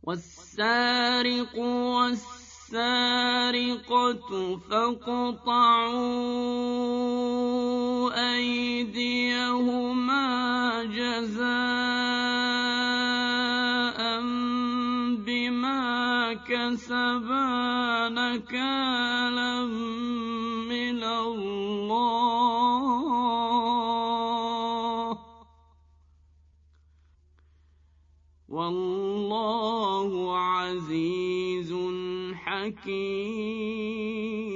وَالسَّارِقُ وَالسَّارِقَةُ فَاقْطَعُوا أَيْدِيَهُمَا جَزَاءً بِمَا كَسَبَا نَكَالًا مِّنَ اللَّهِ ۗ وَاللَّهُ عَزِيزٌ حَكِيمٌ.